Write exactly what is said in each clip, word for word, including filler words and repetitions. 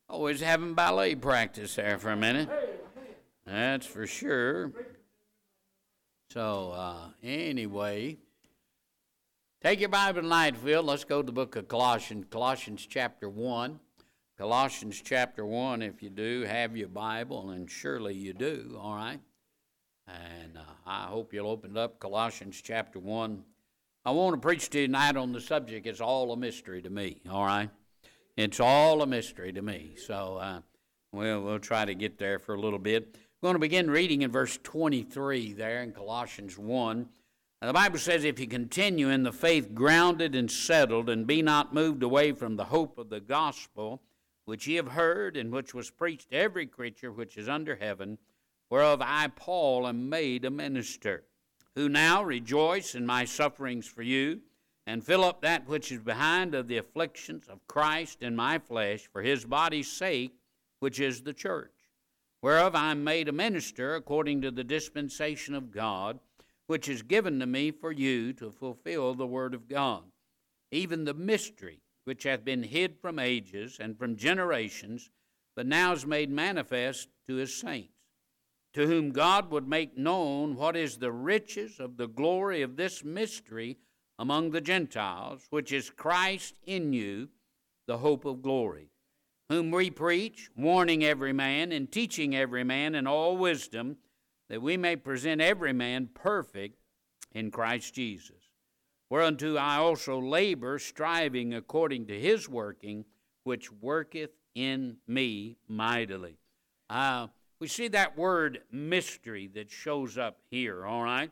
Always having ballet practice there for a minute. That's for sure. So, uh, anyway, take your Bible tonight, Phil. Let's go to the book of Colossians, Colossians chapter one. Colossians chapter one, if you do have your Bible, and surely you do, all right? And uh, I hope you'll open it up, Colossians chapter one. I want to preach to you tonight on the subject, it's all a mystery to me, all right? It's all a mystery to me. So, uh, well, we'll try to get there for a little bit. We're going to begin reading in verse twenty-three there in Colossians one. Now, the Bible says, if you continue in the faith grounded and settled, and be not moved away from the hope of the gospel, which ye have heard, and which was preached to every creature which is under heaven, whereof I, Paul, am made a minister, who now rejoice in my sufferings for you, and fill up that which is behind of the afflictions of Christ in my flesh for his body's sake, which is the church, whereof I am made a minister according to the dispensation of God, which is given to me for you to fulfill the word of God, even the mystery which hath been hid from ages and from generations, but now is made manifest to his saints, to whom God would make known what is the riches of the glory of this mystery among the Gentiles, which is Christ in you, the hope of glory, whom we preach, warning every man and teaching every man in all wisdom, that we may present every man perfect in Christ Jesus. Whereunto I also labor, striving according to his working, which worketh in me mightily. Uh, we see that word mystery that shows up here, all right?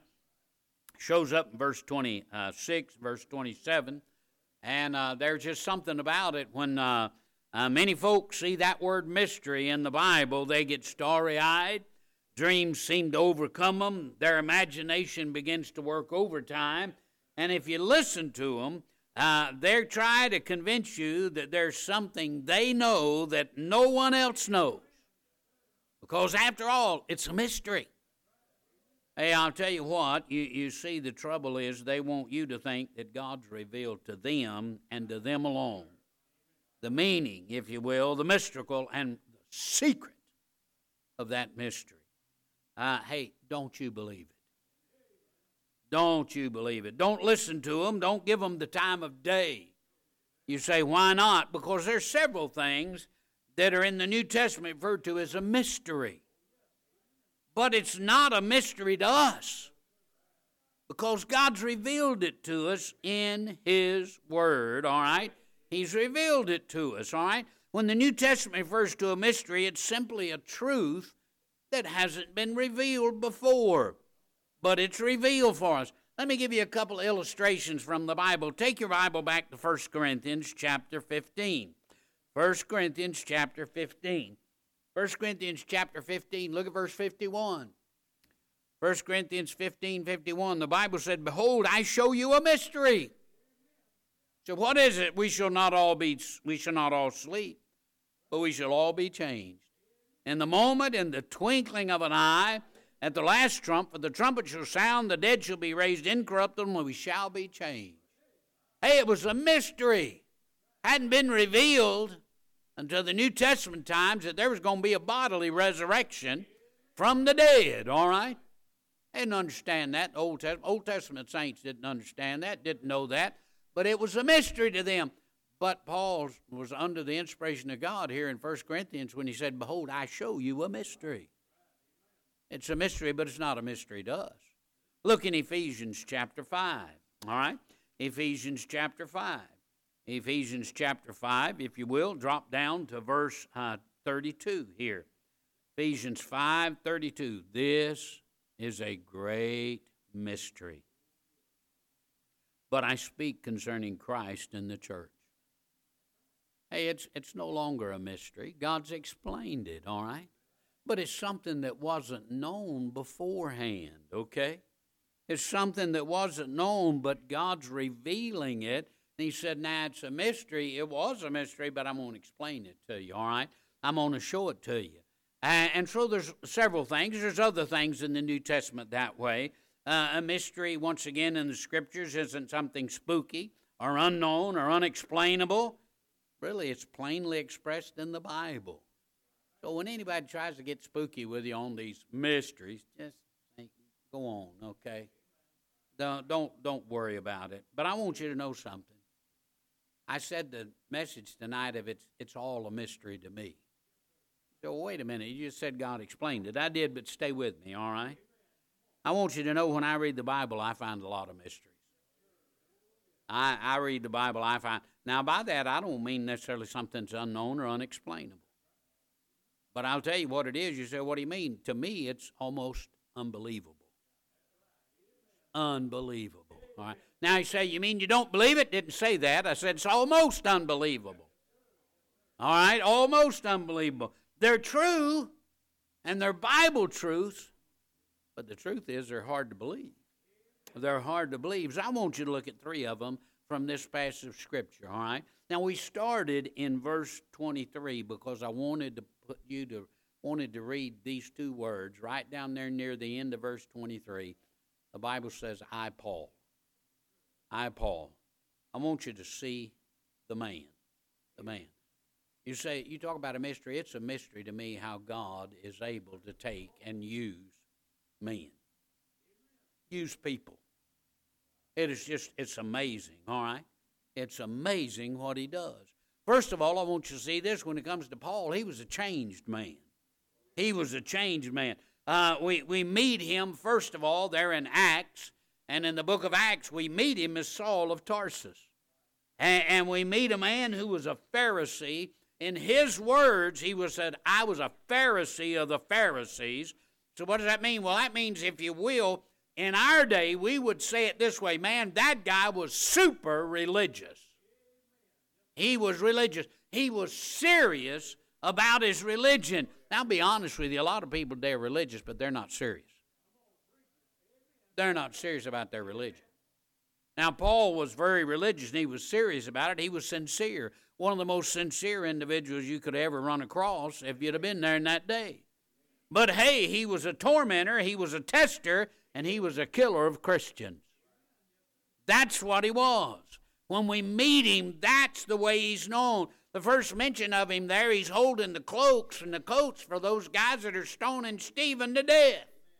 Shows up in verse twenty-six, verse twenty-seven, and uh, there's just something about it. When uh, uh, many folks see that word mystery in the Bible, they get starry-eyed. Dreams seem to overcome them. Their imagination begins to work overtime. And if you listen to them, uh, they're trying to convince you that there's something they know that no one else knows. Because after all, it's a mystery. Hey, I'll tell you what, you, you see, the trouble is they want you to think that God's revealed to them and to them alone. The meaning, if you will, the mystical and the secret of that mystery. Uh, hey, don't you believe it. Don't you believe it. Don't listen to them. Don't give them the time of day. You say, why not? Because there's several things that are in the New Testament referred to as a mystery. But it's not a mystery to us because God's revealed it to us in his word, all right? He's revealed it to us, all right? When the New Testament refers to a mystery, it's simply a truth that hasn't been revealed before, but it's revealed for us. Let me give you a couple illustrations from the Bible. Take your Bible back to First Corinthians chapter fifteen. First Corinthians chapter fifteen. First Corinthians chapter fifteen, look at verse fifty-one. First Corinthians fifteen, fifty-one, the Bible said, behold, I show you a mystery. So what is it? We shall not all be, we shall not all sleep, but we shall all be changed. In the moment, in the twinkling of an eye, at the last trump, for the trumpet shall sound, the dead shall be raised incorruptible, and we shall be changed. Hey, it was a mystery. Hadn't been revealed until the New Testament times that there was going to be a bodily resurrection from the dead, all right? They didn't understand that. The Old Testament, Old Testament saints didn't understand that, didn't know that, but it was a mystery to them. But Paul was under the inspiration of God here in First Corinthians when he said, behold, I show you a mystery. It's a mystery, but it's not a mystery to us. Look in Ephesians chapter five, all right? Ephesians chapter five. Ephesians chapter five, if you will, drop down to verse uh, thirty-two here. Ephesians five, thirty-two. This is a great mystery. But I speak concerning Christ and the church. Hey, it's, it's no longer a mystery. God's explained it, all right? But it's something that wasn't known beforehand, okay? It's something that wasn't known, but God's revealing it. And he said, now it's a mystery. It was a mystery, but I'm going to explain it to you, all right? I'm going to show it to you. And, and so there's several things. There's other things in the New Testament that way. Uh, a mystery, once again, in the Scriptures isn't something spooky or unknown or unexplainable. Really, it's plainly expressed in the Bible. So when anybody tries to get spooky with you on these mysteries, just think, go on, okay? Don't, don't, don't worry about it. But I want you to know something. I said the message tonight of it's, it's all a mystery to me. So wait a minute, you just said God explained it. I did, but stay with me, all right? I want you to know when I read the Bible, I find a lot of mysteries. I, I read the Bible, I find. Now, by that, I don't mean necessarily something's unknown or unexplainable. But I'll tell you what it is. You say, what do you mean? To me, it's almost unbelievable. Unbelievable. All right. Now, you say, you mean you don't believe it? Didn't say that. I said it's almost unbelievable. All right? Almost unbelievable. They're true, and they're Bible truths, but the truth is they're hard to believe. They're hard to believe. So I want you to look at three of them from this passage of Scripture, all right? Now, we started in verse twenty-three because I wanted to put you to, wanted to read these two words right down there near the end of verse twenty-three. The Bible says, I, Paul. I, Paul. I want you to see the man. The man. You say, you talk about a mystery. It's a mystery to me how God is able to take and use men. Use people. It is just, it's amazing, all right? It's amazing what he does. First of all, I want you to see this. When it comes to Paul, he was a changed man. He was a changed man. Uh, we, we meet him, first of all, there in Acts. And in the book of Acts, we meet him as Saul of Tarsus. And, and we meet a man who was a Pharisee. In his words, he was said, I was a Pharisee of the Pharisees. So what does that mean? Well, that means, if you will, in our day, we would say it this way, man, that guy was super religious. He was religious. He was serious about his religion. Now, I'll be honest with you, a lot of people, they're religious, but they're not serious. They're not serious about their religion. Now, Paul was very religious, and he was serious about it. He was sincere. One of the most sincere individuals you could ever run across if you'd have been there in that day. But hey, he was a tormentor, he was a tester, and he was a killer of Christians. That's what he was. When we meet him, that's the way he's known. The first mention of him there, he's holding the cloaks and the coats for those guys that are stoning Stephen to death.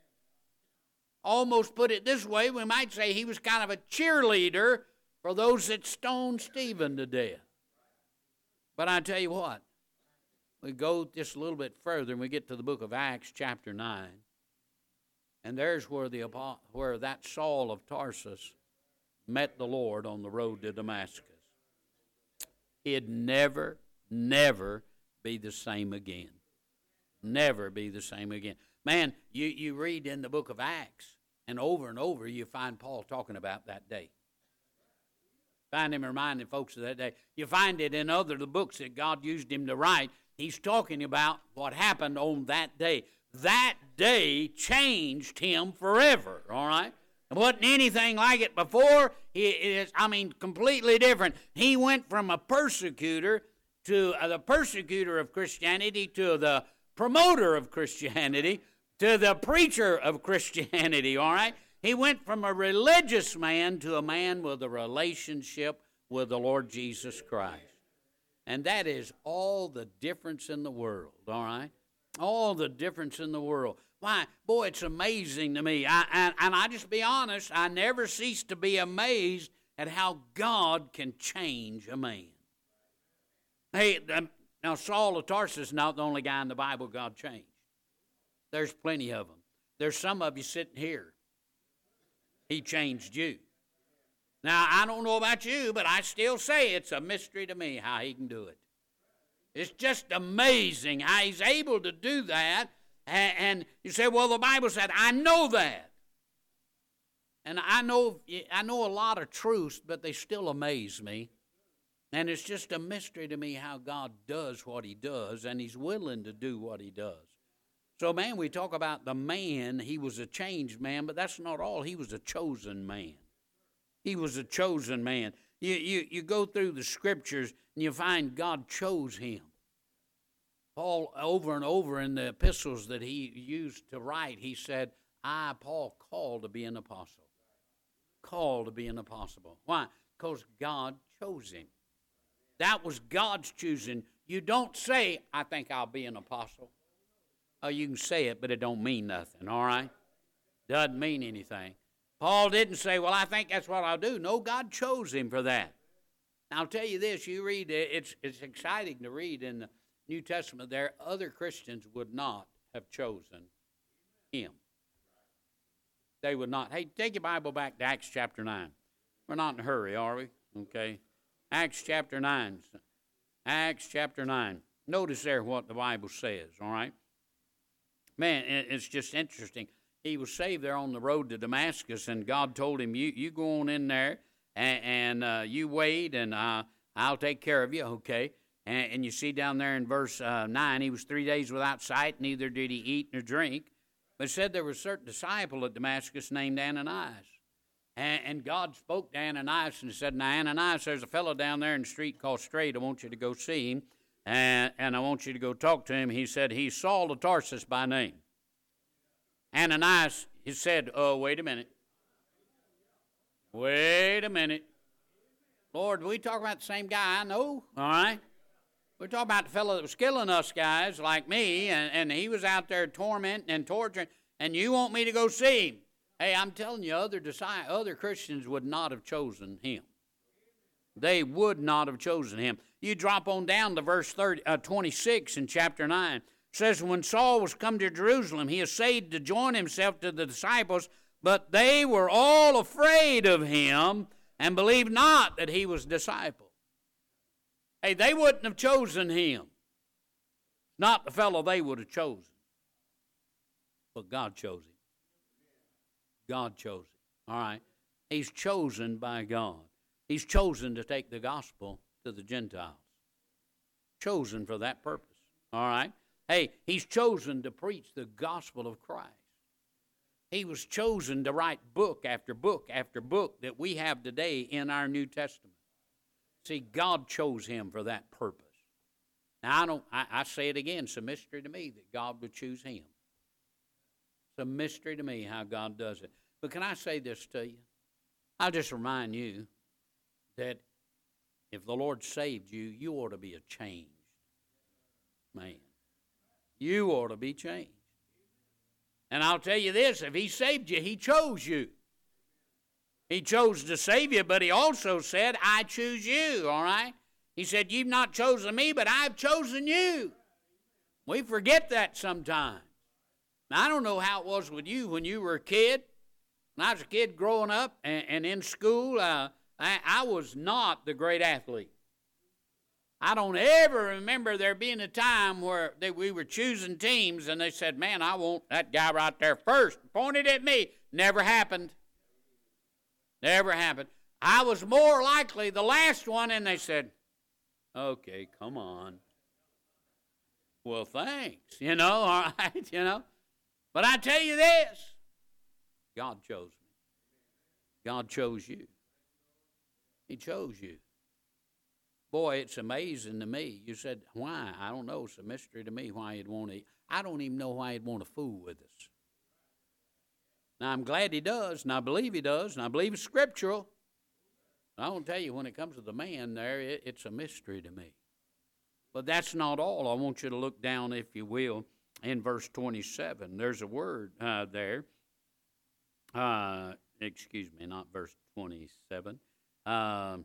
Almost put it this way, we might say he was kind of a cheerleader for those that stoned Stephen to death. But I tell you what, we go just a little bit further and we get to the book of Acts chapter nine. And there's where the where that Saul of Tarsus met the Lord on the road to Damascus. He'd never, never be the same again. Never be the same again. Man, you, you read in the book of Acts, and over and over you find Paul talking about that day. Find him reminding folks of that day. You find it in other the books that God used him to write. He's talking about what happened on that day. That day changed him forever, all right? It wasn't anything like it before. He is, I mean, completely different. He went from a persecutor to uh, the persecutor of Christianity to the promoter of Christianity to the preacher of Christianity, all right? He went from a religious man to a man with a relationship with the Lord Jesus Christ. And that is all the difference in the world, all right? All the difference in the world. Why? Boy, it's amazing to me. I, and, and I just be honest, I never cease to be amazed at how God can change a man. Hey, um, now Saul of Tarsus is not the only guy in the Bible God changed. There's plenty of them. There's some of you sitting here. He changed you. Now, I don't know about you, but I still say it's a mystery to me how he can do it. It's just amazing how he's able to do that. And, and you say, well, the Bible said, I know that. And I know, I know a lot of truths, but they still amaze me. And it's just a mystery to me how God does what he does, and he's willing to do what he does. So, man, we talk about the man. He was a changed man, but that's not all. He was a chosen man. He was a chosen man. You, you, you go through the scriptures, and you find God chose him. Paul, over and over in the epistles that he used to write, he said, I, Paul, called to be an apostle. Called to be an apostle. Why? Because God chose him. That was God's choosing. You don't say, I think I'll be an apostle. Oh, you can say it, but it don't mean nothing, all right? Doesn't mean anything. Paul didn't say, well, I think that's what I'll do. No, God chose him for that. Now, I'll tell you this, you read, it's, it's exciting to read in the New Testament there, other Christians would not have chosen him. They would not. Hey, take your Bible back to Acts chapter nine. We're not in a hurry, are we? Okay. Acts chapter nine. Acts chapter nine. Notice there what the Bible says, all right? Man, it's just interesting. He was saved there on the road to Damascus, and God told him, you, you go on in there, and, and uh, you wait, and uh, I'll take care of you, okay? And, and you see down there in verse uh, nine, he was three days without sight, neither did he eat nor drink. But it said there was a certain disciple at Damascus named Ananias. And, and God spoke to Ananias and said, now, Ananias, there's a fellow down there in the street called Straight. I want you to go see him, and, and I want you to go talk to him. He said, he's Saul of Tarsus by name. Ananias, he said, oh, wait a minute. Wait a minute. Lord, we talk about the same guy I know, all right? We're talking about the fellow that was killing us guys like me, and, and he was out there tormenting and torturing, and you want me to go see him. Hey, I'm telling you, other disciples, other Christians would not have chosen him. They would not have chosen him. You drop on down to verse thirty, uh, twenty-six in chapter nine. It says, when Saul was come to Jerusalem, he essayed to join himself to the disciples, but they were all afraid of him and believed not that he was a disciple. Hey, they wouldn't have chosen him. Not the fellow they would have chosen. But God chose him. God chose him. All right? He's chosen by God. He's chosen to take the gospel to the Gentiles. Chosen for that purpose. All right? Hey, he's chosen to preach the gospel of Christ. He was chosen to write book after book after book that we have today in our New Testament. See, God chose him for that purpose. Now, I don't. I, I say it again. It's a mystery to me that God would choose him. It's a mystery to me how God does it. But can I say this to you? I'll just remind you that if the Lord saved you, you ought to be a changed man. You ought to be changed. And I'll tell you this, if he saved you, he chose you. He chose to save you, but he also said, I choose you, all right? He said, you've not chosen me, but I've chosen you. We forget that sometimes. Now, I don't know how it was with you when you were a kid. When I was a kid growing up and, and in school, uh, I, I was not the great athlete. I don't ever remember there being a time where they, we were choosing teams and they said, man, I want that guy right there first. Pointed at me. Never happened. Never happened. I was more likely the last one, and they said, okay, come on. Well, thanks, you know, all right, you know. But I tell you this, God chose me. God chose you. He chose you. Boy, it's amazing to me. You said, why? I don't know. It's a mystery to me why he'd want to. I don't even know why he'd want to fool with us. Now, I'm glad he does, and I believe he does, and I believe it's scriptural. I won't tell you, when it comes to the man there, it, it's a mystery to me. But that's not all. I want you to look down, if you will, in verse twenty-seven. There's a word uh, there. Uh, excuse me, not verse twenty-seven. Uh, uh,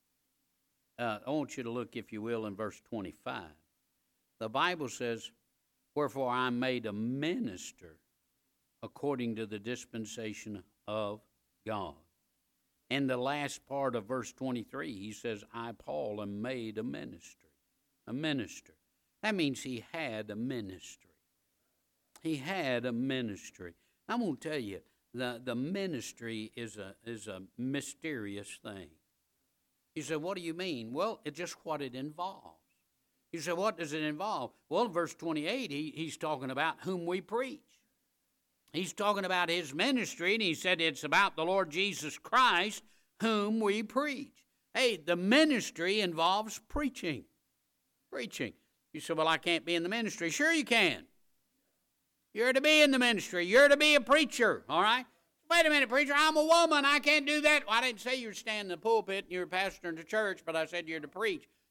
I want you to look, if you will, in verse twenty-five. The Bible says, wherefore I'm made a minister according to the dispensation of God. In the last part of verse twenty-three, he says, I, Paul, am made a ministry. A minister. That means he had a ministry. He had a ministry. I'm going to tell you, the, the ministry is a, is a mysterious thing. You say, what do you mean? Well, it's just what it involves. You say, what does it involve? Well, in verse twenty-eight, he, he's talking about whom we preach. He's talking about his ministry, and he said it's about the Lord Jesus Christ, whom we preach. Hey, the ministry involves preaching. Preaching. You say, well, I can't be in the ministry. Sure you can. You're to be in the ministry. You're to be a preacher, all right? Wait a minute, preacher, I'm a woman. I can't do that. Well, I didn't say you were standing in the pulpit and you were pastoring the church, but I said you're to preach.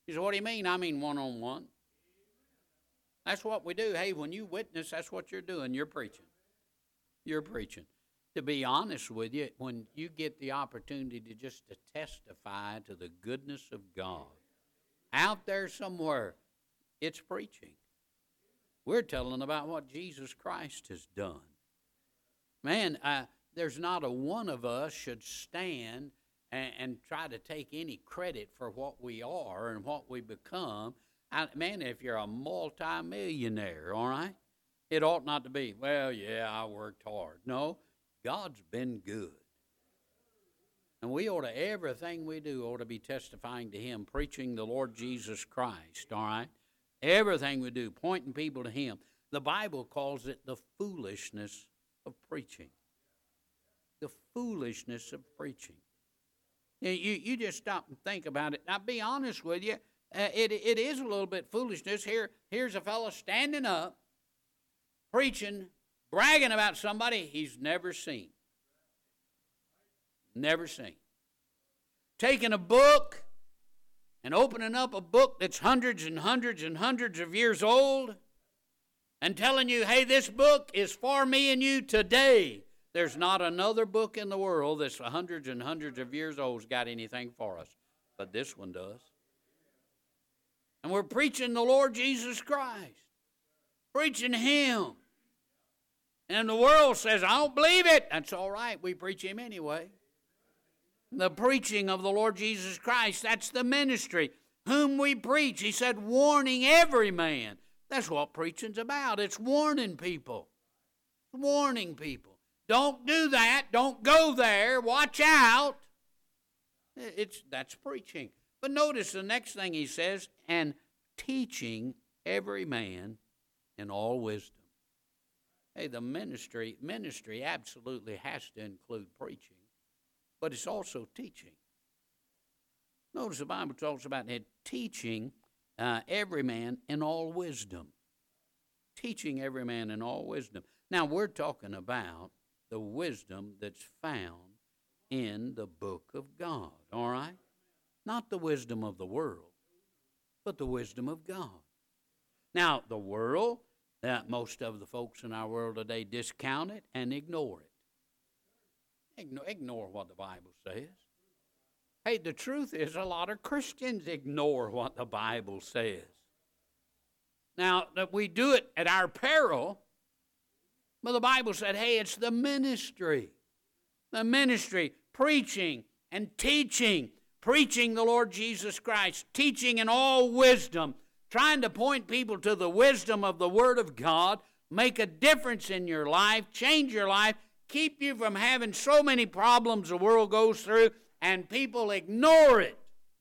You say, what do you mean? I mean one-on-one. That's what we do. Hey, when you witness, that's what you're doing. You're preaching. You're preaching. To be honest with you, when you get the opportunity to just to testify to the goodness of God, out there somewhere, it's preaching. We're telling about what Jesus Christ has done. Man, uh, there's not a one of us should stand and, and try to take any credit for what we are and what we become. I, man, if you're a multimillionaire, all right, it ought not to be, well, yeah, I worked hard. No, God's been good. And we ought to, everything we do ought to be testifying to Him, preaching the Lord Jesus Christ, all right? Everything we do, pointing people to Him. The Bible calls it the foolishness of preaching. The foolishness of preaching. You, you, you just stop and think about it. Now, be honest with you, uh, it, it is a little bit foolishness. Here, here's a fellow standing up, preaching, bragging about somebody he's never seen. Never seen. Taking a book and opening up a book that's hundreds and hundreds and hundreds of years old and telling you, hey, this book is for me and you today. There's not another book in the world that's hundreds and hundreds of years old has got anything for us, but this one does. And we're preaching the Lord Jesus Christ, preaching Him. And the world says, I don't believe it. That's all right. We preach Him anyway. The preaching of the Lord Jesus Christ, that's the ministry. Whom we preach, He said, warning every man. That's what preaching's about. It's warning people. Warning people. Don't do that. Don't go there. Watch out. It's, that's preaching. But notice the next thing He says, and teaching every man in all wisdom. Hey, the ministry, ministry absolutely has to include preaching, but it's also teaching. Notice the Bible talks about it, teaching uh, every man in all wisdom. Teaching every man in all wisdom. Now, we're talking about the wisdom that's found in the book of God, all right? Not the wisdom of the world, but the wisdom of God. Now, the world, uh, most of the folks in our world today discount it and ignore it. Ignore, ignore what the Bible says. Hey, the truth is a lot of Christians ignore what the Bible says. Now, that we do it at our peril, but the Bible said, hey, it's the ministry. The ministry, preaching and teaching, preaching the Lord Jesus Christ, teaching in all wisdom, trying to point people to the wisdom of the Word of God, make a difference in your life, change your life, keep you from having so many problems the world goes through, and people ignore it.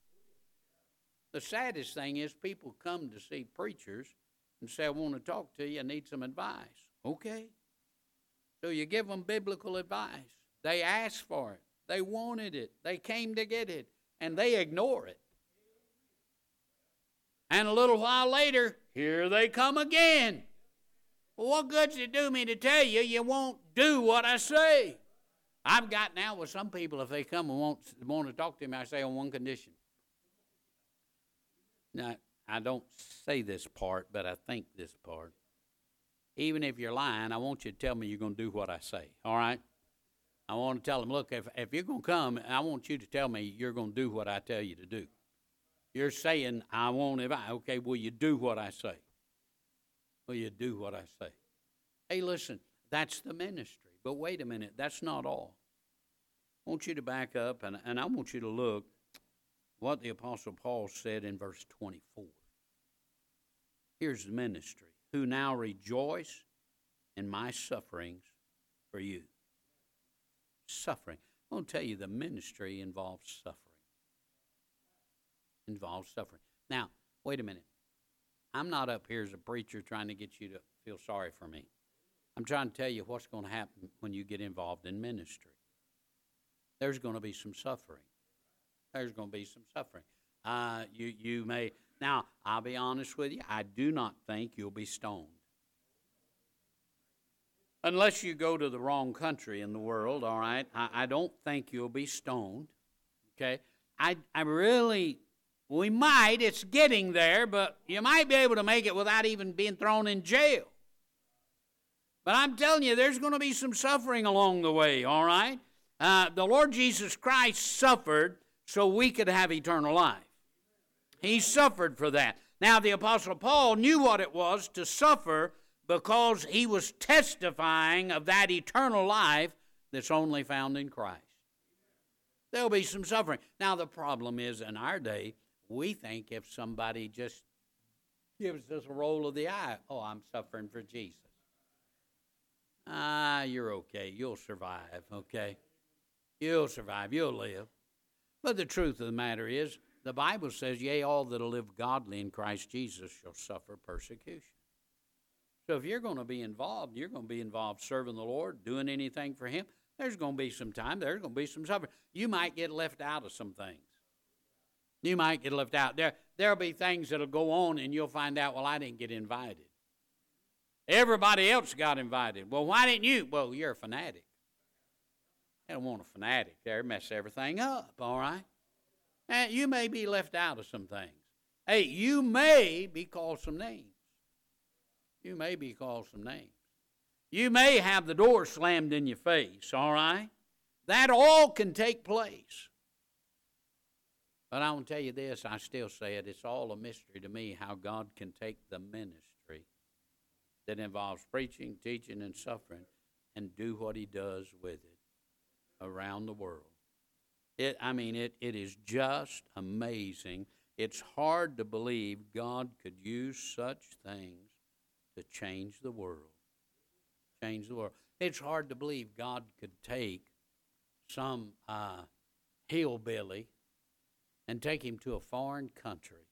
The saddest thing is people come to see preachers and say, I want to talk to you, I need some advice. Okay. So you give them biblical advice. They asked for it. They wanted it. They came to get it. And they ignore it. And a little while later, here they come again. Well, what good's it do me to tell you you won't do what I say? I've got now with some people, if they come and want, want to talk to me, I say on one condition. Now, I don't say this part, but I think this part. Even if you're lying, I want you to tell me you're going to do what I say, all right? I want to tell them, look, if, if you're going to come, I want you to tell me you're going to do what I tell you to do. You're saying, I won't advise. Okay, will you do what I say? Will you do what I say? Hey, listen, that's the ministry. But wait a minute, that's not all. I want you to back up, and, and I want you to look what the Apostle Paul said in verse twenty-four. Here's the ministry. Who now rejoice in my sufferings for you. Suffering. I'm going to tell you the ministry involves suffering. Involves suffering. Now, wait a minute. I'm not up here as a preacher trying to get you to feel sorry for me. I'm trying to tell you what's going to happen when you get involved in ministry. There's going to be some suffering. There's going to be some suffering. Uh, you, you may... Now, I'll be honest with you, I do not think you'll be stoned. Unless you go to the wrong country in the world, all right? I, I don't think you'll be stoned, okay? I, I really We might. It's getting there, but you might be able to make it without even being thrown in jail. But I'm telling you, there's going to be some suffering along the way, all right? Uh, the Lord Jesus Christ suffered so we could have eternal life. He suffered for that. Now, the Apostle Paul knew what it was to suffer because he was testifying of that eternal life that's only found in Christ. There'll be some suffering. Now, the problem is in our day, we think if somebody just gives us a roll of the eye, oh, I'm suffering for Jesus. Ah, you're okay. You'll survive, okay? You'll survive. You'll live. But the truth of the matter is, the Bible says, yea, all that will live godly in Christ Jesus shall suffer persecution. So if you're going to be involved, you're going to be involved serving the Lord, doing anything for Him, there's going to be some time, there's going to be some suffering. You might get left out of some things. You might get left out. There, there'll be things that'll go on, and you'll find out, well, I didn't get invited. Everybody else got invited. Well, why didn't you? Well, you're a fanatic. I don't want a fanatic there, mess everything up, all right? And you may be left out of some things. Hey, you may be called some names. You may be called some names. You may have the door slammed in your face, all right? That all can take place. But I want to tell you this, I still say it, it's all a mystery to me how God can take the ministry that involves preaching, teaching, and suffering and do what He does with it around the world. It, I mean, it, it is just amazing. It's hard to believe God could use such things to change the world. Change the world. It's hard to believe God could take some uh, hillbilly and take him to a foreign country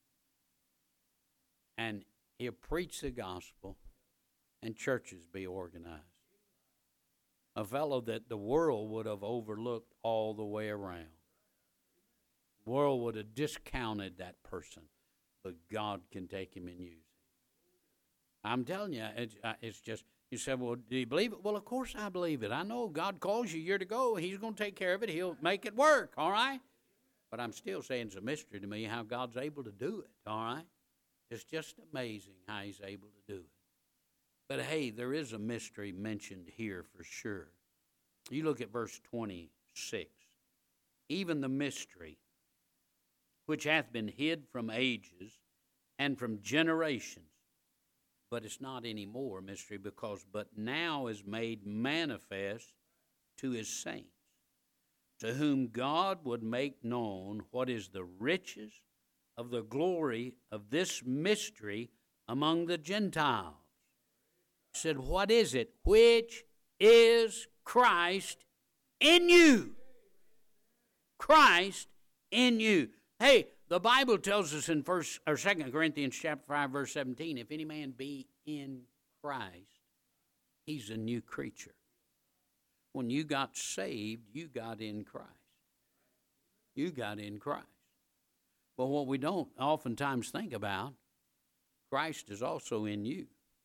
and he'll preach the gospel and churches be organized. A fellow that the world would have overlooked all the way around. The world would have discounted that person, but God can take him and use him. I'm telling you, it's, uh, it's just, you said, well, do you believe it? Well, of course I believe it. I know God calls you, you're to go. He's going to take care of it. He'll make it work, all right? But I'm still saying it's a mystery to me how God's able to do it, all right? It's just amazing how He's able to do it. But, hey, there is a mystery mentioned here for sure. You look at verse twenty-six. Even the mystery which hath been hid from ages and from generations, but it's not any more mystery because but now is made manifest to His saints, to whom God would make known what is the riches of the glory of this mystery among the Gentiles. He said, what is it? Which is Christ in you. Christ in you. Hey, the Bible tells us in first or Second Corinthians chapter five, verse seventeen, if any man be in Christ, he's a new creature. When you got saved, you got in Christ. You got in Christ. But what we don't oftentimes think about, Christ is also in you.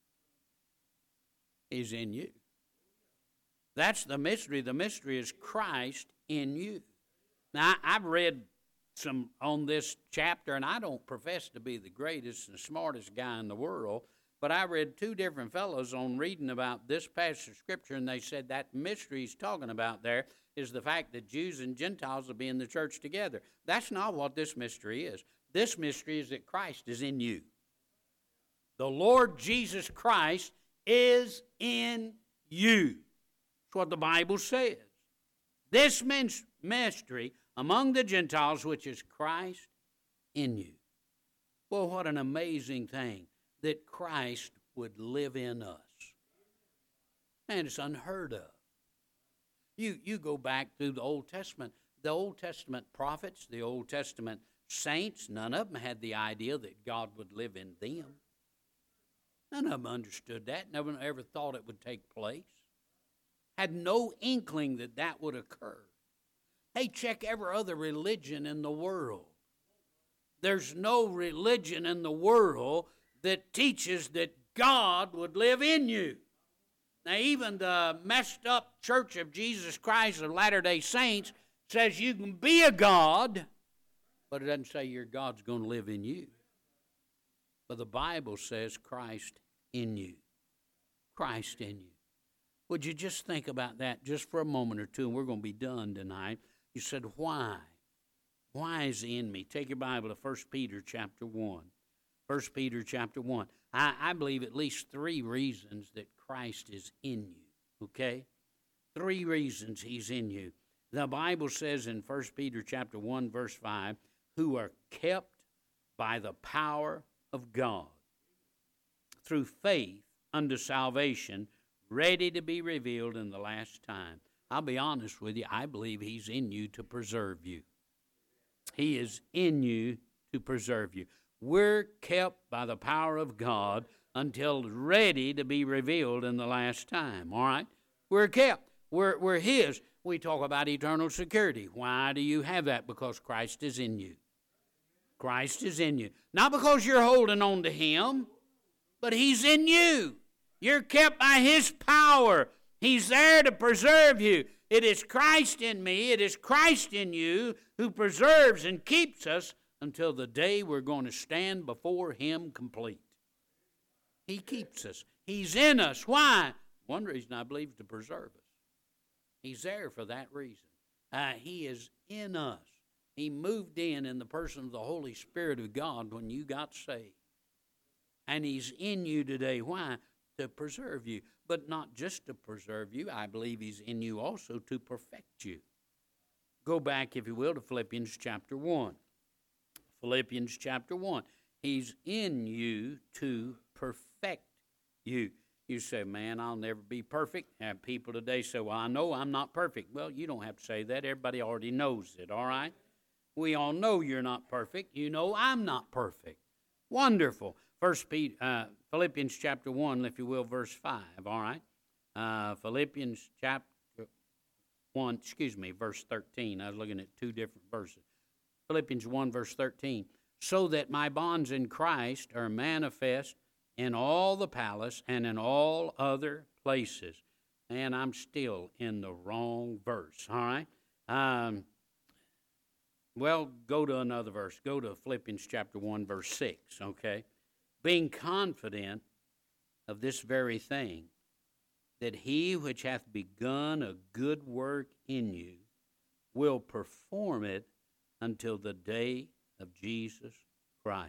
He's in you. That's the mystery. The mystery is Christ in you. Now, I've read some on this chapter, and I don't profess to be the greatest and smartest guy in the world, but I read two different fellows on reading about this passage of Scripture, and they said that mystery he's talking about there is the fact that Jews and Gentiles will be in the church together. That's not what this mystery is. This mystery is that Christ is in you. The Lord Jesus Christ is in you. That's what the Bible says. This mystery among the Gentiles, which is Christ in you. Well, what an amazing thing that Christ would live in us. Man, it's unheard of. You, you go back through the Old Testament. The Old Testament prophets, the Old Testament saints, none of them had the idea that God would live in them. None of them understood that. None of them ever thought it would take place. Had no inkling that that would occur. Hey, check every other religion in the world. There's no religion in the world that teaches that God would live in you. Now, even the messed up Church of Jesus Christ of Latter-day Saints says you can be a God But it doesn't say your God's going to live in you. But the Bible says Christ in you. Christ in you. Would you just think about that just for a moment or two, and we're going to be done tonight. You said, why? Why is he in me? Take your Bible to First Peter chapter one. First Peter chapter one. I, I believe at least three reasons that Christ is in you, okay? Three reasons he's in you. The Bible says in First Peter chapter one, verse five, who are kept by the power of God through faith unto salvation, ready to be revealed in the last time. I'll be honest with you, I believe he's in you to preserve you. He is in you to preserve you. We're kept by the power of God until ready to be revealed in the last time, all right? We're kept. We're, we're his. We talk about eternal security. Why do you have that? Because Christ is in you. Christ is in you. Not because you're holding on to him, but he's in you. You're kept by his power. He's there to preserve you. It is Christ in me, it is Christ in you who preserves and keeps us until the day we're going to stand before him complete. He keeps us. He's in us. Why? One reason I believe is to preserve us. He's there for that reason. Uh, he is in us. He moved in in the person of the Holy Spirit of God when you got saved. And he's in you today. Why? To preserve you. But not just to preserve you. I believe he's in you also to perfect you. Go back, if you will, to Philippians chapter one. Philippians chapter one. He's in you to perfect you. You say, man, I'll never be perfect. And people today say, well, I know I'm not perfect. Well, you don't have to say that. Everybody already knows it, all right? We all know you're not perfect. You know I'm not perfect. Wonderful. First Peter, uh, Philippians chapter one, if you will, verse five, all right? Uh, Philippians chapter one, excuse me, verse thirteen. I was looking at two different verses. Philippians one, verse thirteen. So that my bonds in Christ are manifest in all the palace and in all other places. And I'm still in the wrong verse, all right? Um, well, go to another verse. Go to Philippians chapter one, verse six, okay? Being confident of this very thing, that he which hath begun a good work in you will perform it until the day of Jesus Christ.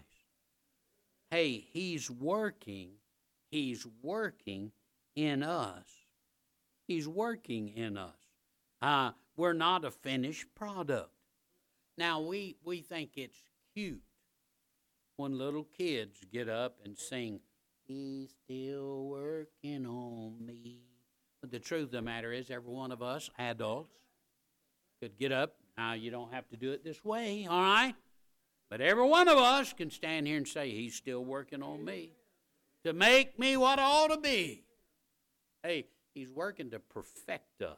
Hey, he's working, he's working in us. He's working in us. Uh, we're not a finished product. Now, we, we think it's cute when little kids get up and sing, he's still working on me. But the truth of the matter is, every one of us, adults, could get up. Now, you don't have to do it this way, all right? But every one of us can stand here and say, he's still working on me to make me what I ought to be. Hey, he's working to perfect us.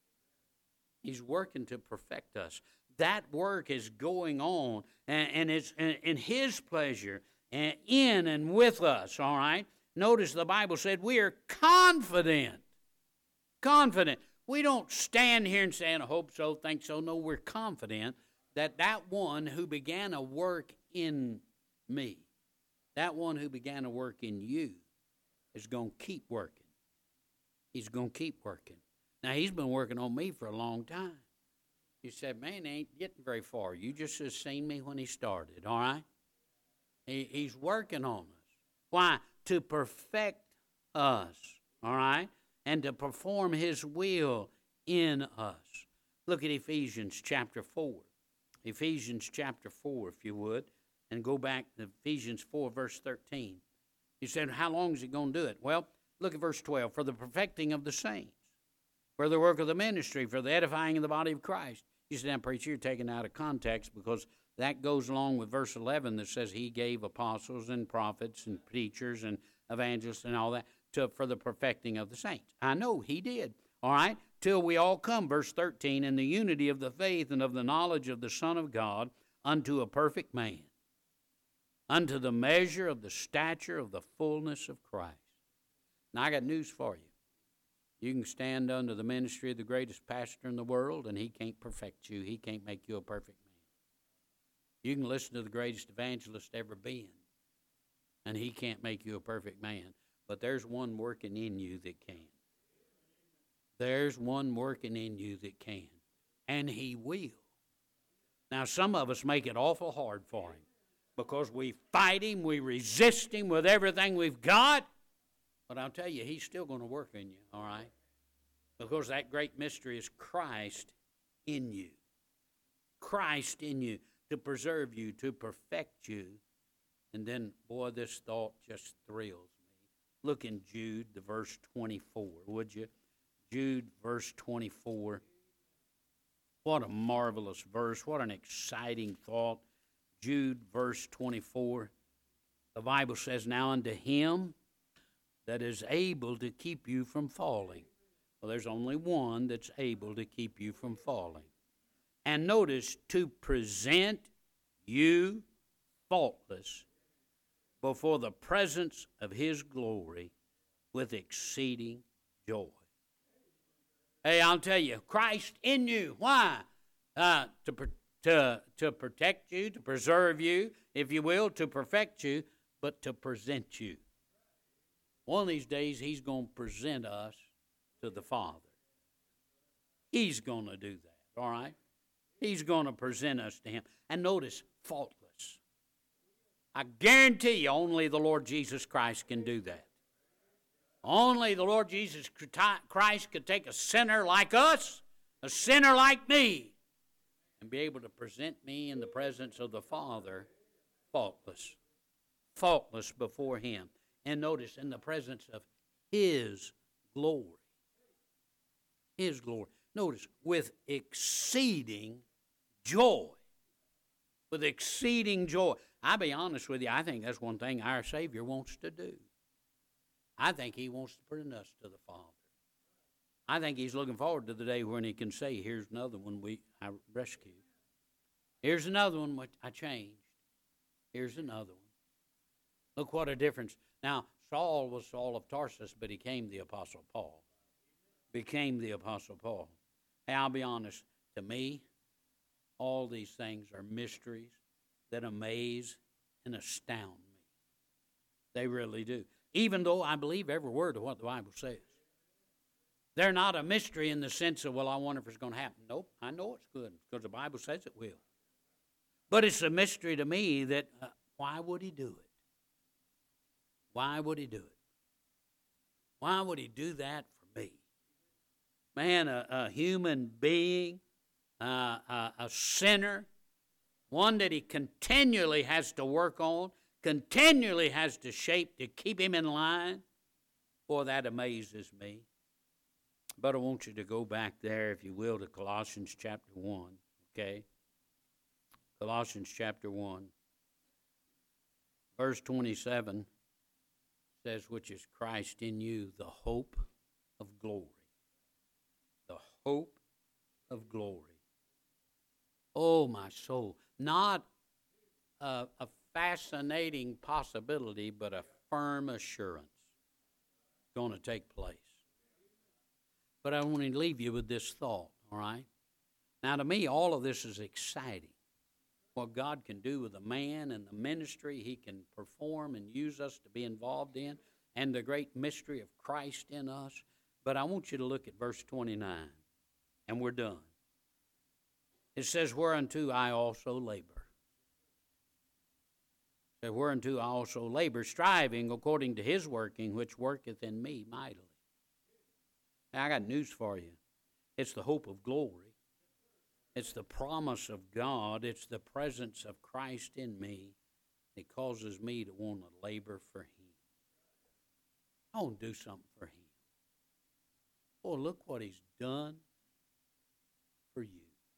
He's working to perfect us. That work is going on, and, and it's in, in his pleasure, and in and with us, all right? Notice the Bible said we are confident. Confident. We don't stand here and say, I hope so, think so. No, we're confident that that one who began a work in me, that one who began a work in you, is going to keep working. He's going to keep working. Now, he's been working on me for a long time. You said, man, he ain't getting very far. You just have seen me when he started, all right? He, he's working on us. Why? To perfect us, all right? And to perform his will in us. Look at Ephesians chapter four. Ephesians chapter four, if you would, and go back to Ephesians four, verse thirteen. You said, how long is he going to do it? Well, look at verse twelve. For the perfecting of the saints, for the work of the ministry, for the edifying of the body of Christ. You said, now, preacher, you're taken out of context because that goes along with verse eleven that says he gave apostles and prophets and preachers and evangelists and all that to, for the perfecting of the saints. I know he did, all right, till we all come, verse thirteen, in the unity of the faith and of the knowledge of the Son of God unto a perfect man, unto the measure of the stature of the fullness of Christ. Now, I got news for you. You can stand under the ministry of the greatest pastor in the world, and he can't perfect you. He can't make you a perfect man. You can listen to the greatest evangelist ever been, and he can't make you a perfect man. But there's one working in you that can. There's one working in you that can, and he will. Now, some of us make it awful hard for him because we fight him, we resist him with everything we've got. But I'll tell you, he's still going to work in you, all right? Because that great mystery is Christ in you. Christ in you to preserve you, to perfect you. And then, boy, this thought just thrills me. Look in Jude, the verse twenty-four, would you? Jude, verse twenty-four. What a marvelous verse. What an exciting thought. Jude, verse twenty-four. The Bible says, now unto him that is able to keep you from falling. Well, there's only one that's able to keep you from falling. And notice, to present you faultless before the presence of his glory with exceeding joy. Hey, I'll tell you, Christ in you. Why? Uh, to, to, to protect you, to preserve you, if you will, to perfect you, but to present you. One of these days, he's going to present us to the Father. He's going to do that, all right? He's going to present us to him. And notice, faultless. I guarantee you, only the Lord Jesus Christ can do that. Only the Lord Jesus Christ could take a sinner like us, a sinner like me, and be able to present me in the presence of the Father faultless. Faultless before him. And notice, in the presence of his glory. His glory. Notice, with exceeding joy. With exceeding joy. I'll be honest with you, I think that's one thing our Savior wants to do. I think he wants to bring us to the Father. I think he's looking forward to the day when he can say, here's another one we I rescued. Here's another one which I changed. Here's another one. Look what a difference. Now, Saul was Saul of Tarsus, but he became the Apostle Paul. Became the Apostle Paul. Hey, I'll be honest. To me, all these things are mysteries that amaze and astound me. They really do. Even though I believe every word of what the Bible says. They're not a mystery in the sense of, well, I wonder if it's going to happen. Nope, I know it's good because the Bible says it will. But it's a mystery to me that, uh, why would he do it? Why would he do it? Why would he do that for me? Man, a, a human being, uh, a, a sinner, one that he continually has to work on, continually has to shape to keep him in line. Boy, that amazes me. But I want you to go back there, if you will, to Colossians chapter one, okay? Colossians chapter one, verse twenty-seven says, which is Christ in you, the hope of glory. The hope of glory. Oh, my soul. Not a, a fascinating possibility, but a firm assurance going to take place. But I want to leave you with this thought, all right? Now, to me, all of this is exciting. What God can do with a man and the ministry he can perform and use us to be involved in, and the great mystery of Christ in us. But I want you to look at verse twenty-nine, and we're done. It says, whereunto I also labor. It says, whereunto I also labor, striving according to his working, which worketh in me mightily. Now, I got news for you. It's the hope of glory. It's the promise of God. It's the presence of Christ in me that causes me to want to labor for him. I want to do something for him. Oh, look what he's done for you.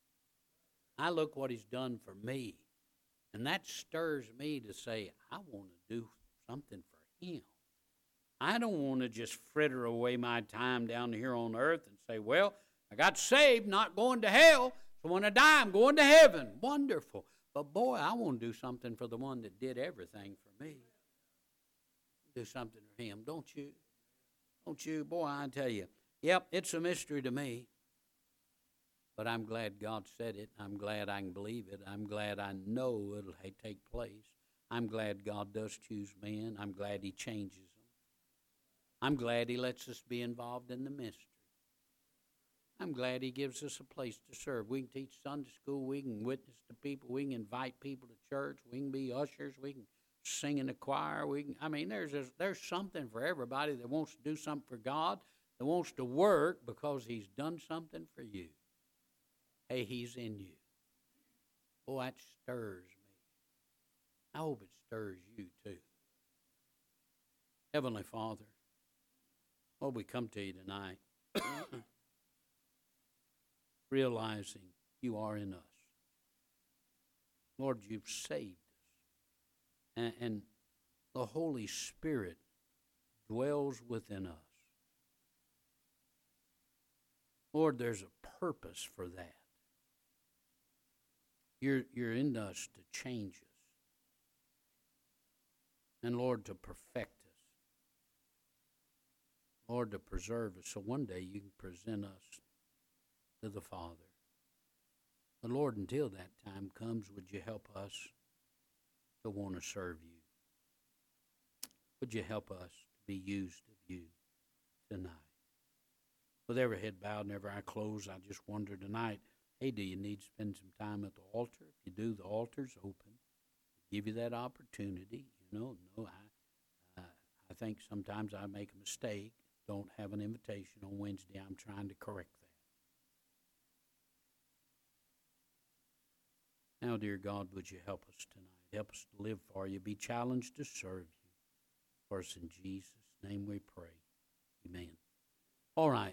I look what he's done for me. And that stirs me to say, I want to do something for him. I don't want to just fritter away my time down here on earth and say, well, I got saved, not going to hell. So when I die, I'm going to heaven. Wonderful. But boy, I want to do something for the one that did everything for me. Do something for him, don't you? Don't you? Boy, I tell you. Yep, it's a mystery to me. But I'm glad God said it. I'm glad I can believe it. I'm glad I know it'll take place. I'm glad God does choose men. I'm glad He changes them. I'm glad He lets us be involved in the ministry. I'm glad He gives us a place to serve. We can teach Sunday school. We can witness to people. We can invite people to church. We can be ushers. We can sing in the choir. We can. I mean, there's a, there's something for everybody that wants to do something for God, that wants to work because He's done something for you. Hey, He's in you. Oh, that stirs me. I hope it stirs you too. Heavenly Father, Lord, we come to you tonight realizing you are in us. Lord, you've saved us. And, and the Holy Spirit dwells within us. Lord, there's a purpose for that. You're, you're in us to change us. And Lord, to perfect us. Lord, to preserve us so one day you can present us to the Father. But Lord, until that time comes, would you help us to want to serve you? Would you help us to be used of you tonight? With every head bowed and every eye closed, I just wonder tonight, hey, do you need to spend some time at the altar? If you do, the altar's open. Give you that opportunity. You know, no, I, uh, I think sometimes I make a mistake. Don't have an invitation on Wednesday. I'm trying to correct that. Now, dear God, would you help us tonight? Help us to live for you. Be challenged to serve you. For us in Jesus' name we pray. Amen. All right.